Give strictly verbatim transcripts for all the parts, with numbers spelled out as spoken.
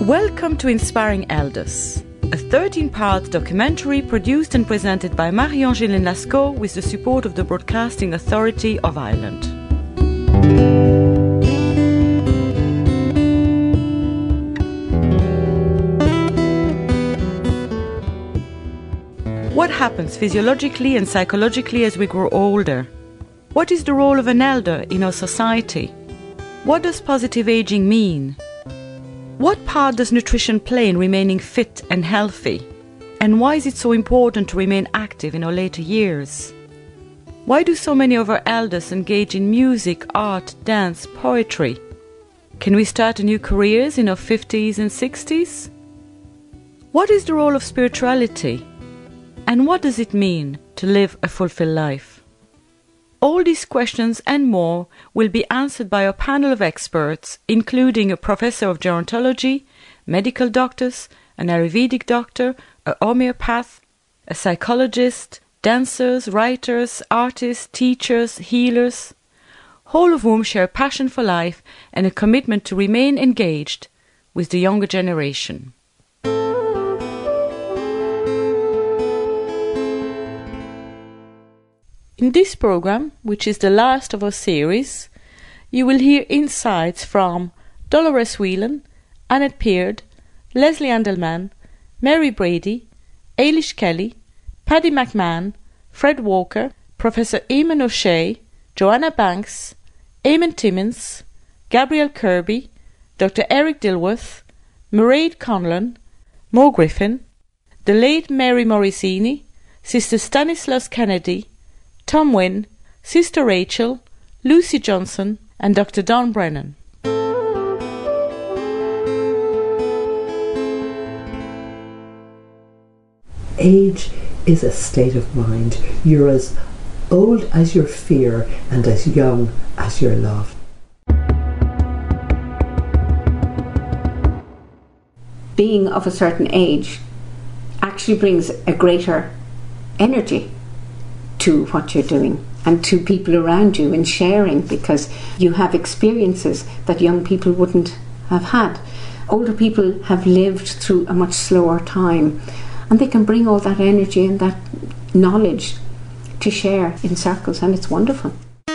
Welcome to Inspiring Elders, a thirteen-part documentary produced and presented by Marie-Angéline Lascaux with the support of the Broadcasting Authority of Ireland. What happens physiologically and psychologically as we grow older? What is the role of an elder in our society? What does positive aging mean? What part does nutrition play in remaining fit and healthy? And why is it so important to remain active in our later years? Why do so many of our elders engage in music, art, dance, poetry? Can we start new careers in our fifties and sixties? What is the role of spirituality? And what does it mean to live a fulfilled life? All these questions and more will be answered by a panel of experts, including a professor of gerontology, medical doctors, an Ayurvedic doctor, a homeopath, a psychologist, dancers, writers, artists, teachers, healers, all of whom share a passion for life and a commitment to remain engaged with the younger generation. In this program, which is the last of our series, you will hear insights from Dolores Whelan, Annette Peard, Leslie Andelman, Mary Brady, Ailish Kelly, Paddy McMahon, Fred Walker, Professor Eamon O'Shea, Joanna Banks, Eamon Timmins, Gabrielle Kirby, Doctor Eric Dilworth, Mairead Conlon, Mo Griffin, the late Mary Morricini, Sister Stanislaus Kennedy, Tom Wynne, Sister Rachel, Lucy Johnson and Doctor Don Brennan. Age is a state of mind. You're as old as your fear and as young as your love. Being of a certain age actually brings a greater energy to what you're doing and to people around you, and sharing, because you have experiences that young people wouldn't have had. Older people have lived through a much slower time, and they can bring all that energy and that knowledge to share in circles, and it's wonderful.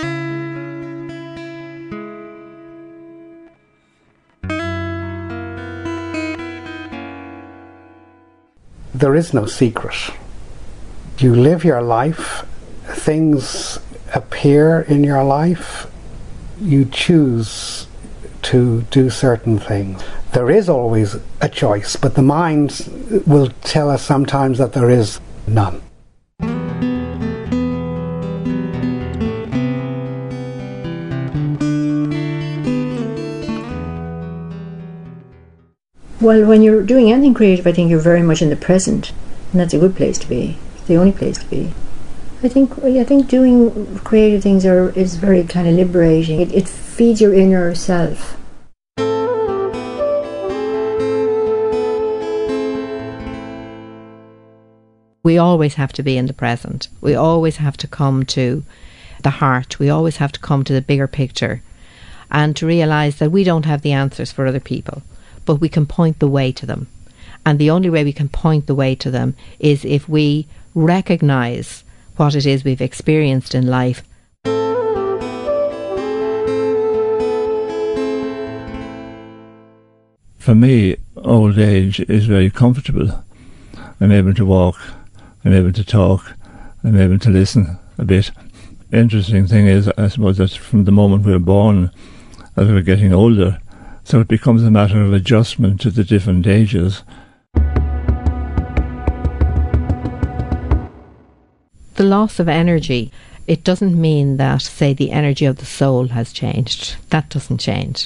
There is no secret. You live your life, things appear in your life, you choose to do certain things. There is always a choice, but the mind will tell us sometimes that there is none. Well, when you're doing anything creative, I think you're very much in the present, and that's a good place to be. It's the only place to be. I think I think doing creative things are is very kind of liberating. It, it feeds your inner self. We always have to be in the present. We always have to come to the heart. We always have to come to the bigger picture, and to realise that we don't have the answers for other people, but we can point the way to them. And the only way we can point the way to them is if we recognise what it is we've experienced in life. For me, old age is very comfortable. I'm able to walk, I'm able to talk, I'm able to listen a bit. The interesting thing is, I suppose, that from the moment we're born, as we're getting older, so it becomes a matter of adjustment to the different ages. The loss of energy, it doesn't mean that, say, the energy of the soul has changed. That doesn't change.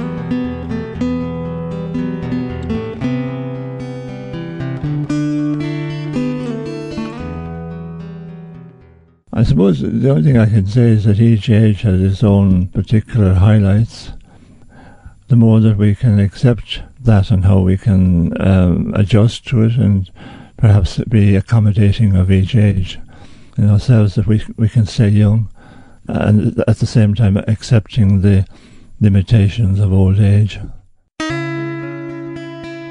I suppose the only thing I can say is that each age has its own particular highlights. The more that we can accept that and how we can um, adjust to it and perhaps be accommodating of each age in ourselves, that we we can stay young and at the same time accepting the limitations of old age.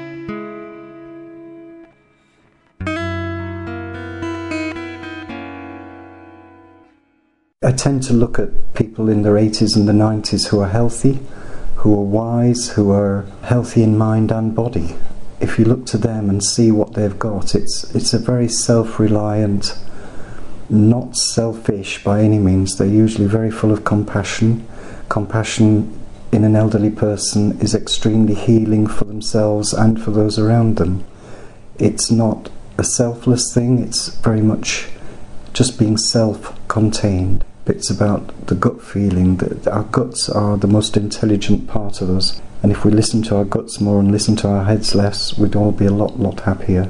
I tend to look at people in their eighties and the nineties who are healthy, who are wise, who are healthy in mind and body. If you look to them and see what they've got, it's it's a very self-reliant, not selfish by any means. They're usually very full of compassion. Compassion in an elderly person is extremely healing for themselves and for those around them. It's not a selfless thing, it's very much just being self-contained. It's about the gut feeling that our guts are the most intelligent part of us, and if we listen to our guts more and listen to our heads less, we'd all be a lot, lot happier.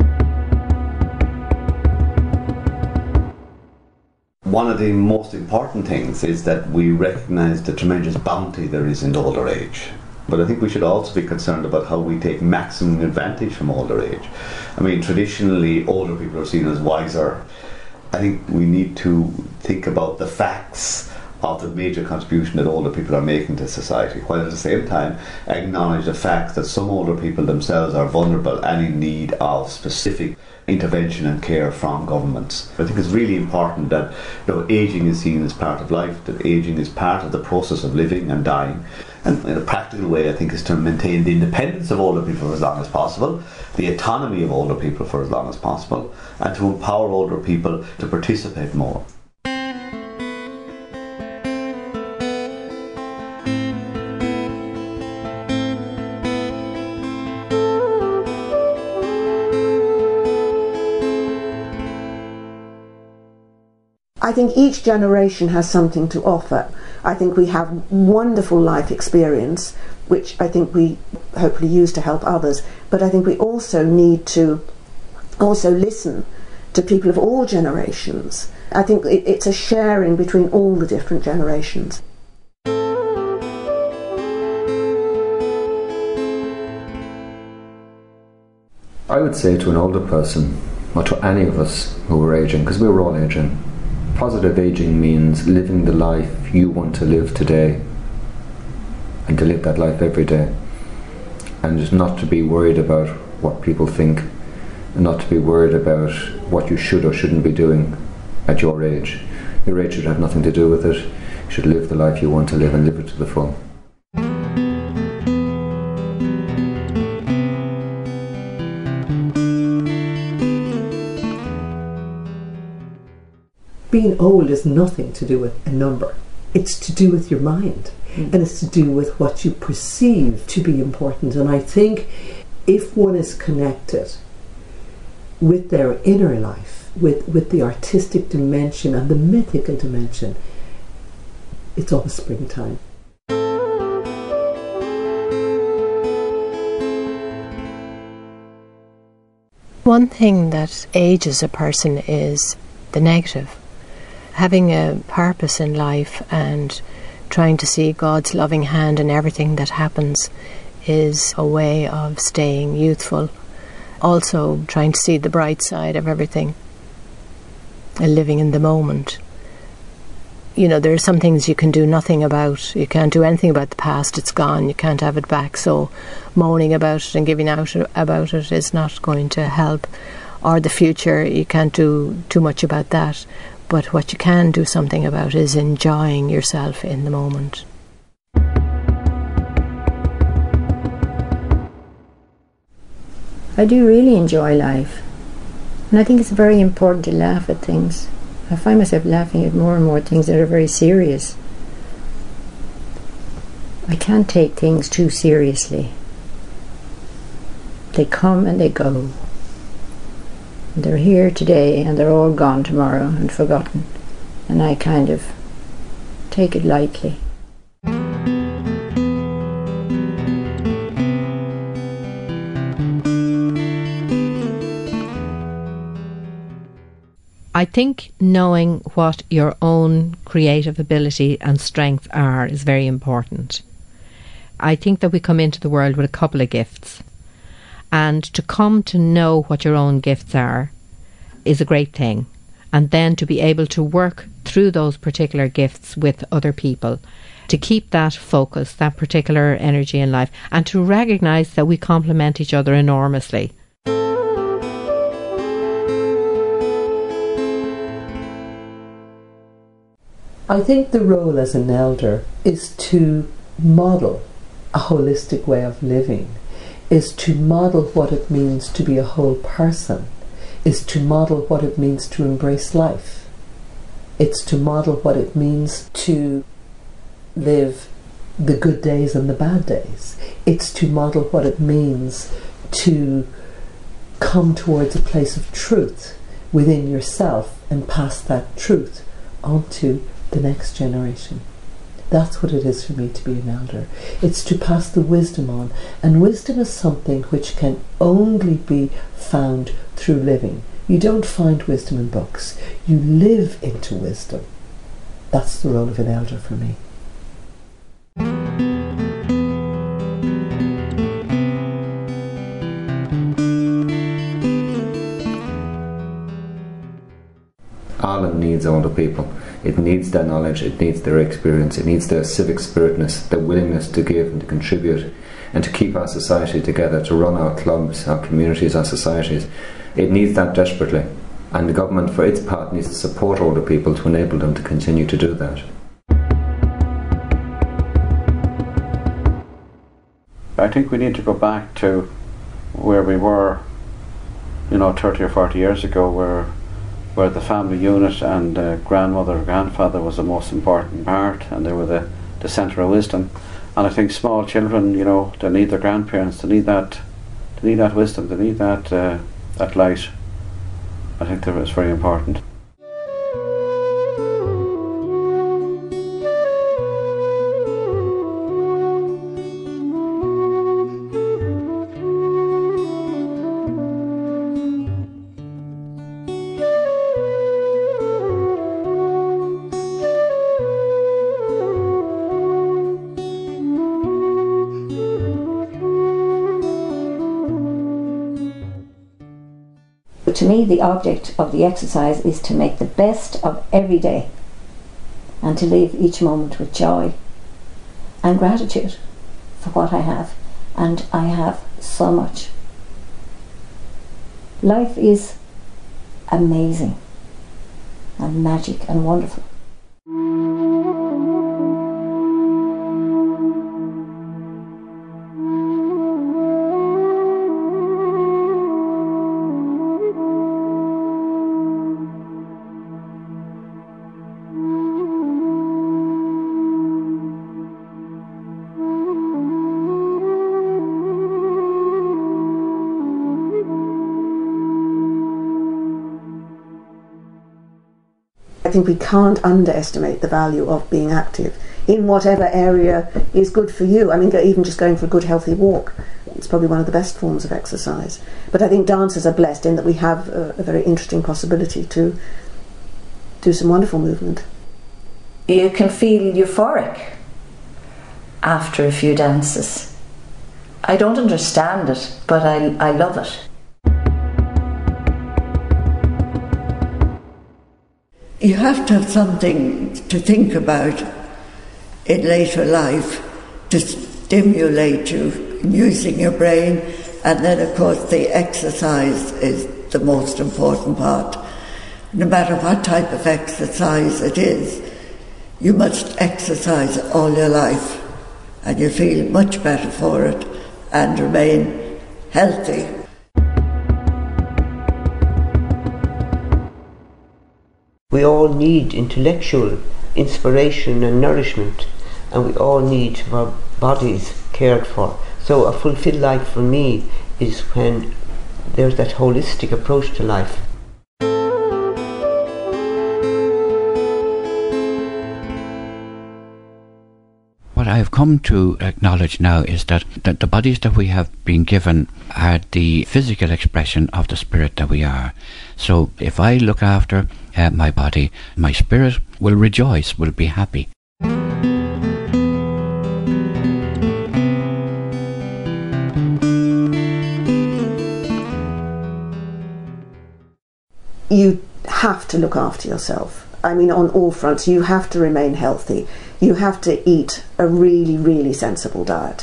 One of the most important things is that we recognise the tremendous bounty there is in older age. But I think we should also be concerned about how we take maximum advantage from older age. I mean, traditionally, older people are seen as wiser. I think we need to think about the facts of the major contribution that older people are making to society, while at the same time acknowledge the fact that some older people themselves are vulnerable and in need of specific intervention and care from governments. I think it's really important that, you know, ageing is seen as part of life, that ageing is part of the process of living and dying. And in a practical way, I think, is to maintain the independence of older people for as long as possible, the autonomy of older people for as long as possible, and to empower older people to participate more. I think each generation has something to offer. I think we have wonderful life experience, which I think we hopefully use to help others, but I think we also need to also listen to people of all generations. I think it, it's a sharing between all the different generations. I would say to an older person, or to any of us who are aging, because we're all aging, positive aging means living the life you want to live today, and to live that life every day, and just not to be worried about what people think, and not to be worried about what you should or shouldn't be doing at your age. Your age should have nothing to do with it. You should live the life you want to live and live it to the full. Being old is nothing to do with a number. It's to do with your mind, mm. and it's to do with what you perceive to be important. And I think if one is connected with their inner life, with, with the artistic dimension and the mythical dimension, it's always springtime. One thing that ages a person is the negative. Having a purpose in life and trying to see God's loving hand in everything that happens is a way of staying youthful. Also trying to see the bright side of everything and living in the moment. You know, there are some things you can do nothing about. You can't do anything about the past, it's gone, you can't have it back, so moaning about it and giving out about it is not going to help. Or the future, you can't do too much about that. But what you can do something about is enjoying yourself in the moment. I do really enjoy life. And I think it's very important to laugh at things. I find myself laughing at more and more things that are very serious. I can't take things too seriously. They come and they go. They're here today and they're all gone tomorrow and forgotten, and I kind of take it lightly. I think knowing what your own creative ability and strengths are is very important. I think that we come into the world with a couple of gifts. And to come to know what your own gifts are is a great thing. And then to be able to work through those particular gifts with other people, to keep that focus, that particular energy in life, and to recognise that we complement each other enormously. I think the role as an elder is to model a holistic way of living, is to model what it means to be a whole person, is to model what it means to embrace life. It's to model what it means to live the good days and the bad days. It's to model what it means to come towards a place of truth within yourself and pass that truth onto the next generation. That's what it is for me to be an elder. It's to pass the wisdom on. And wisdom is something which can only be found through living. You don't find wisdom in books. You live into wisdom. That's the role of an elder for me. Ireland needs older people. It needs their knowledge, it needs their experience, it needs their civic spiritness, their willingness to give and to contribute and to keep our society together, to run our clubs, our communities, our societies. It needs that desperately, and the government for its part needs to support older people to enable them to continue to do that. I think we need to go back to where we were, you know, thirty or forty years ago, where where the family unit and uh, grandmother or grandfather was the most important part, and they were the, the centre of wisdom. And I think small children, you know, they need their grandparents, they need that, they need that wisdom, they need that uh, that light. I think that is very important. To me, the object of the exercise is to make the best of every day and to live each moment with joy and gratitude for what I have, and I have so much. Life is amazing and magic and wonderful. I think we can't underestimate the value of being active in whatever area is good for you. I mean, even just going for a good healthy walk, it's probably one of the best forms of exercise. But I think dancers are blessed in that we have a, a very interesting possibility to do some wonderful movement. You can feel euphoric after a few dances. I don't understand it, but I, I love it. You have to have something to think about in later life to stimulate you in using your brain, and then of course the exercise is the most important part. No matter what type of exercise it is, you must exercise all your life and you feel much better for it and remain healthy. We all need intellectual inspiration and nourishment, and we all need our bodies cared for. So a fulfilled life for me is when there's that holistic approach to life. What I have come to acknowledge now is that, that the bodies that we have been given are the physical expression of the spirit that we are. So if I look after uh, my body, my spirit will rejoice, will be happy. You have to look after yourself. I mean, on all fronts, you have to remain healthy. You have to eat a really, really sensible diet.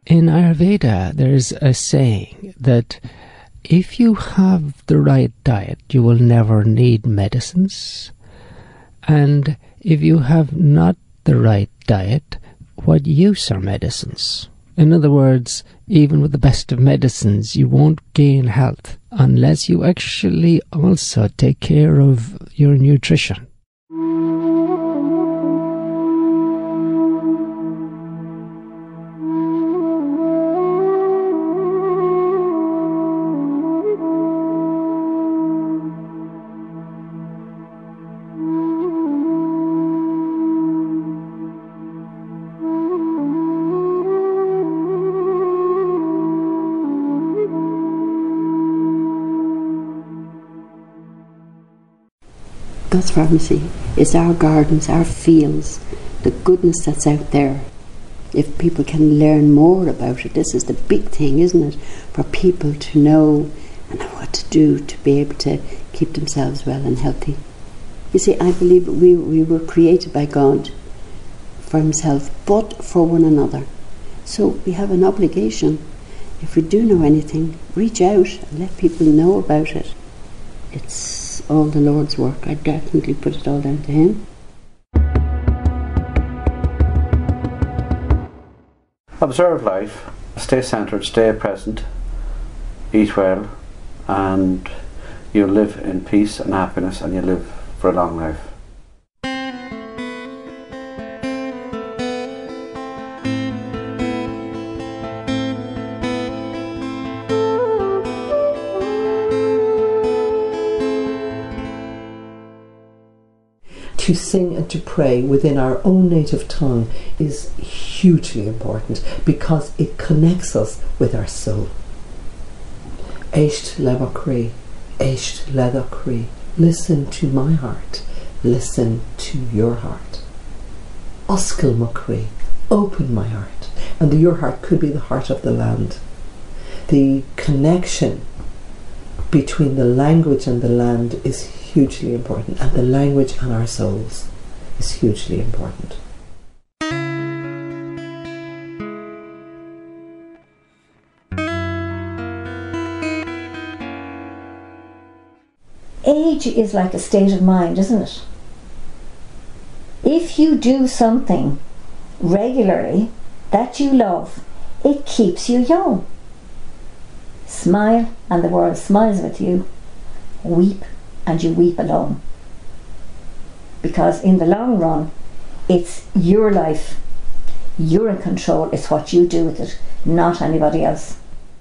In Ayurveda, there's a saying that if you have the right diet, you will never need medicines. And if you have not the right diet, what use are medicines? In other words, even with the best of medicines, you won't gain health unless you actually also take care of your nutrition. God's pharmacy is our gardens, our fields, the goodness that's out there. If people can learn more about it, this is the big thing, isn't it? For people to know and know what to do to be able to keep themselves well and healthy. You see, I believe we, we were created by God for Himself, but for one another. So we have an obligation, if we do know anything, reach out and let people know about it. It's all the Lord's work. I definitely put it all down to Him. Observe life, stay centred, stay present, eat well, and you live in peace and happiness, and you live for a long life. To sing and to pray within our own native tongue is hugely important because it connects us with our soul. Eisht lebakri, eisht ledakri. Listen to my heart, listen to your heart. Oskil makri, open my heart. And the your heart could be the heart of the land. The connection between the language and the land is hugely important, and the language and our souls is hugely important. Age is like a state of mind, isn't it? If you do something regularly that you love, it keeps you young. Smile and the world smiles with you. Weep and you weep alone. Because in the long run, it's your life. You're in control. It's what you do with it, not anybody else.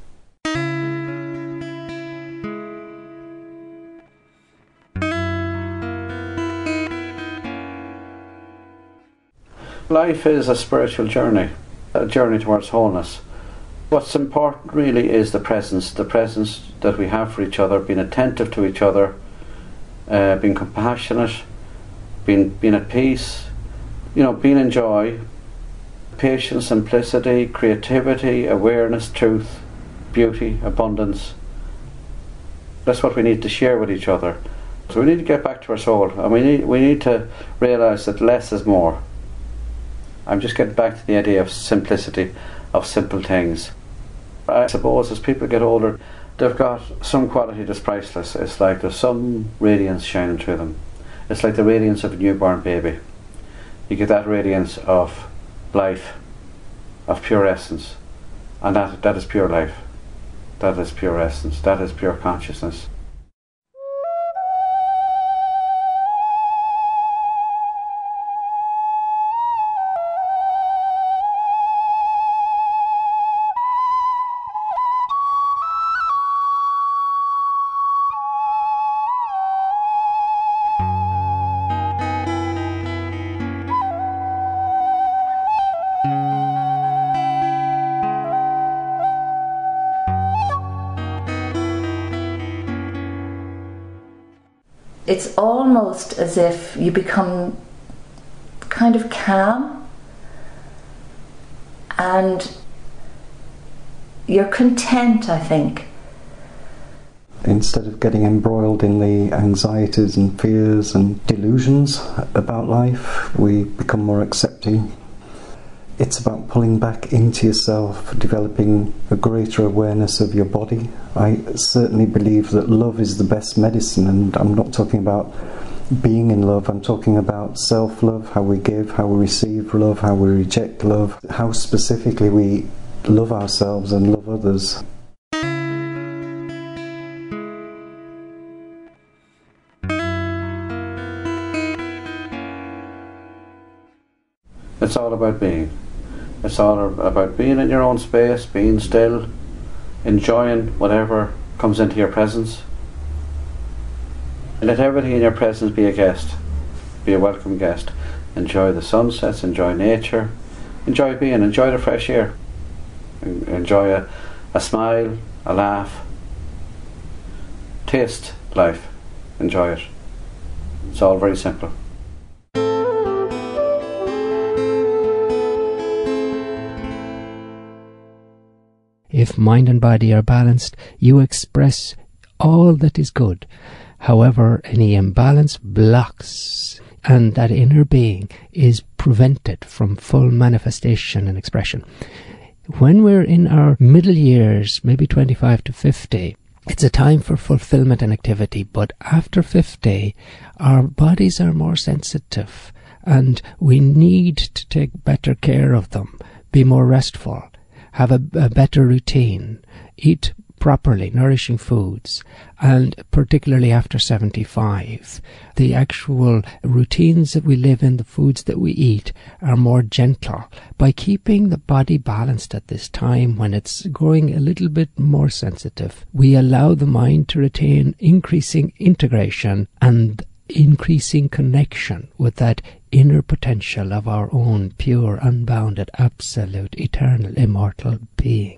Life is a spiritual journey, a journey towards wholeness. What's important really is the presence, the presence that we have for each other, being attentive to each other, uh, being compassionate, being, being at peace, you know, being in joy, patience, simplicity, creativity, awareness, truth, beauty, abundance. That's what we need to share with each other. So we need to get back to our soul, and we need, we need to realise that less is more. I'm just getting back to the idea of simplicity, of simple things. I suppose as people get older, they've got some quality that's priceless. It's like there's some radiance shining through them. It's like the radiance of a newborn baby. You get that radiance of life, of pure essence, and that that is pure life. That is pure essence. That is pure consciousness. It's almost as if you become kind of calm and you're content, I think. Instead of getting embroiled in the anxieties and fears and delusions about life, we become more accepting. It's about pulling back into yourself, developing a greater awareness of your body. I certainly believe that love is the best medicine, and I'm not talking about being in love, I'm talking about self-love, how we give, how we receive love, how we reject love, how specifically we love ourselves and love others. It's all about being. It's all about being in your own space, being still, enjoying whatever comes into your presence. Let everything in your presence be a guest, be a welcome guest. Enjoy the sunsets, enjoy nature, enjoy being, enjoy the fresh air, enjoy a, a smile, a laugh. Taste life, enjoy it. It's all very simple. If mind and body are balanced, you express all that is good. However, any imbalance blocks, and that inner being is prevented from full manifestation and expression. When we're in our middle years, maybe twenty-five to fifty, it's a time for fulfillment and activity, but after fifty, our bodies are more sensitive, and we need to take better care of them, be more restful, have a, a better routine, eat properly, nourishing foods, and particularly after seventy-five, the actual routines that we live in, the foods that we eat, are more gentle. By keeping the body balanced at this time, when it's growing a little bit more sensitive, we allow the mind to retain increasing integration and increasing connection with that inner potential of our own pure, unbounded, absolute, eternal, immortal being.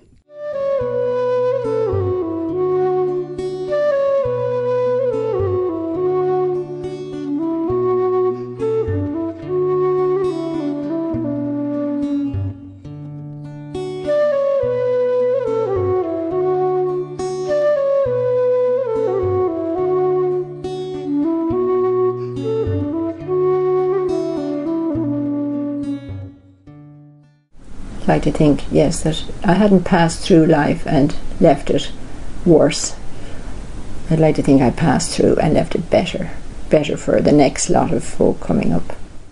Like to think, yes, that I hadn't passed through life and left it worse. I'd like to think I passed through and left it better, better for the next lot of folk coming up.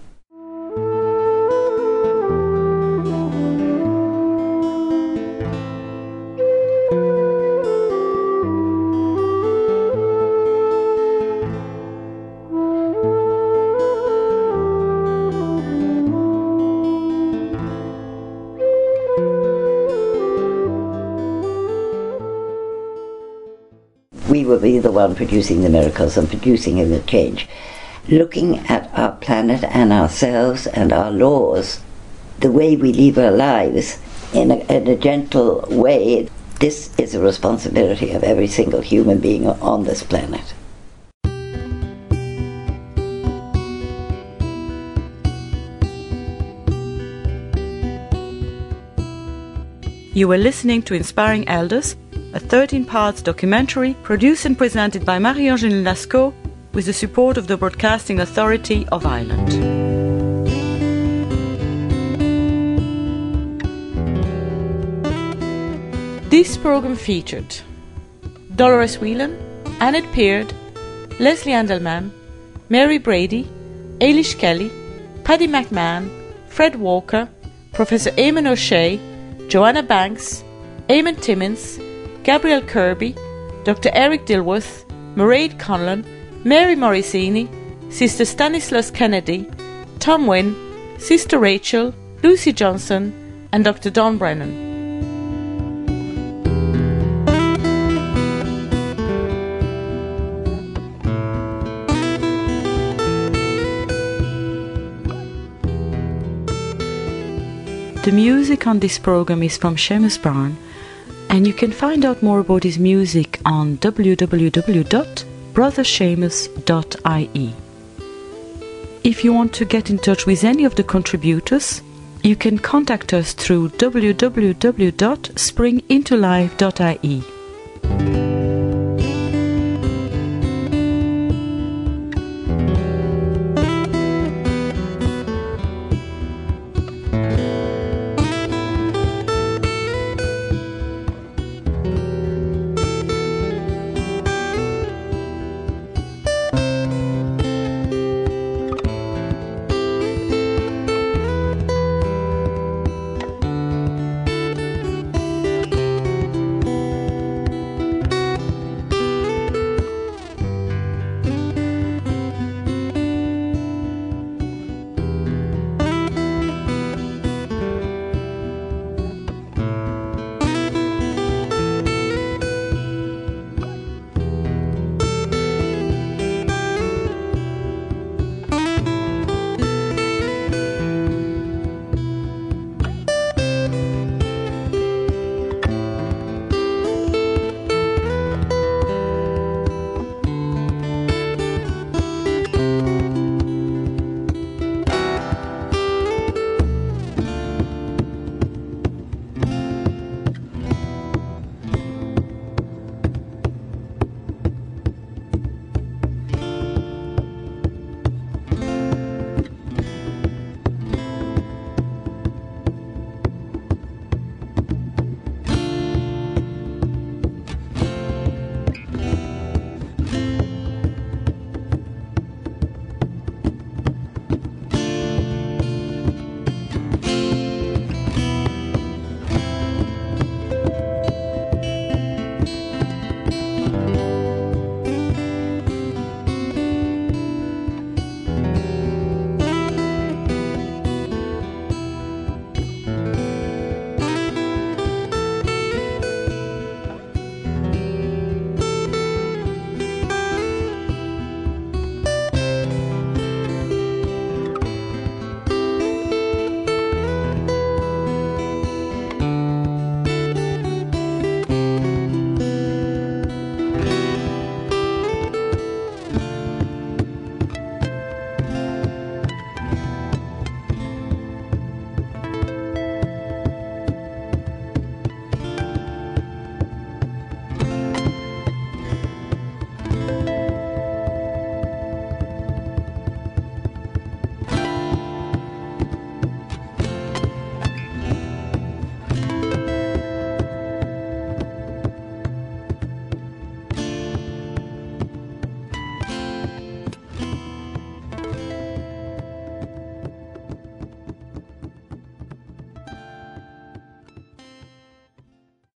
We will be the one producing the miracles and producing the change. Looking at our planet and ourselves and our laws, the way we live our lives in a, in a gentle way, this is a responsibility of every single human being on this planet. You were listening to Inspiring Elders, a thirteen parts documentary produced and presented by Marie-Angèle Lascaux with the support of the Broadcasting Authority of Ireland. This programme featured Dolores Whelan, Annette Peard, Leslie Andelman, Mary Brady, Ailish Kelly, Paddy McMahon, Fred Walker, Professor Eamon O'Shea, Joanna Banks, Eamon Timmins, Gabrielle Kirby, Doctor Eric Dilworth, Mairead Conlon, Mary Morrissini, Sister Stanislaus Kennedy, Tom Wynne, Sister Rachel, Lucy Johnson and Doctor Don Brennan. The music on this program is from Seamus Byrne, and you can find out more about his music on w w w dot brother seamus dot i e. If you want to get in touch with any of the contributors, you can contact us through w w w dot spring into life dot i e.